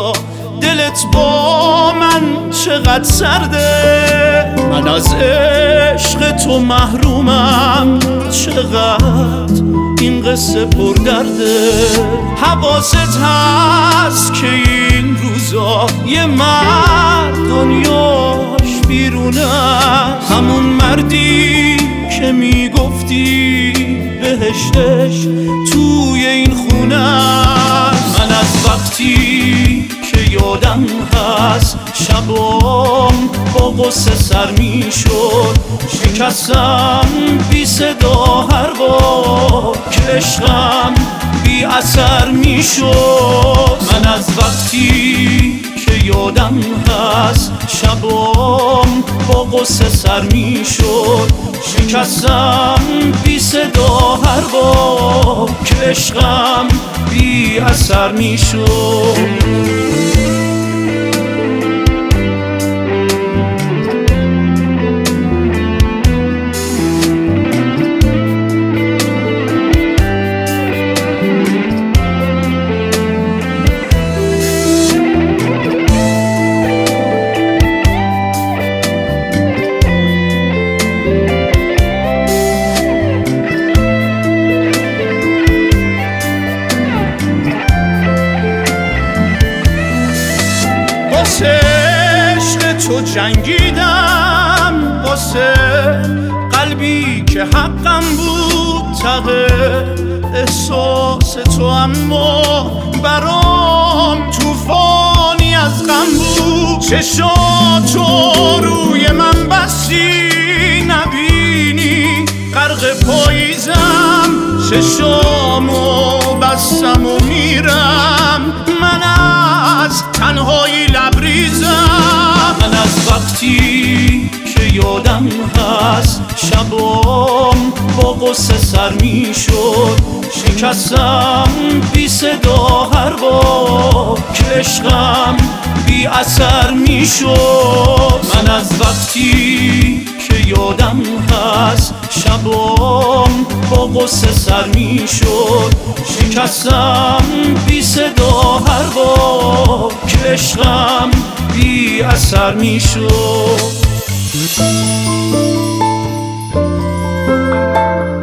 دلت با من چقدر سرده، من از عشق تو محرومم، چقدر این قصه پر درده. حواست هست که این روزا یه مرد دنیاش بیرونه، همون مردی که میگفتی بهشتش توی این خونه. من از وقتی که یادم هست شبام با غصه سر میشد، شکستم بی صدا هر بار که عشقم بی اثر میشد. من از وقتی که یادم هست شبام با غصه سر میشد، شکستم بی صدا هر بار که عشقم بی اثر میشد. واسه عشق تو جنگیدم، واسه قلبی که حقم بود تغه احساس تو، اما برام توفانی از غم بود. چشاتو روی من بستی نبینی غرق پاییزم، چشامو بستم و میرم، من از تنهایی لبریزم. من از وقتی که یادم هست شبام با غصه سر میشد، شکستم بی صدا هر بار که عشقم بی اثر میشد. من از وقتی که یادم هست شبام با غصه سر میشد، شکستم بی صدا هر بار که عشقم بی اثر میشد.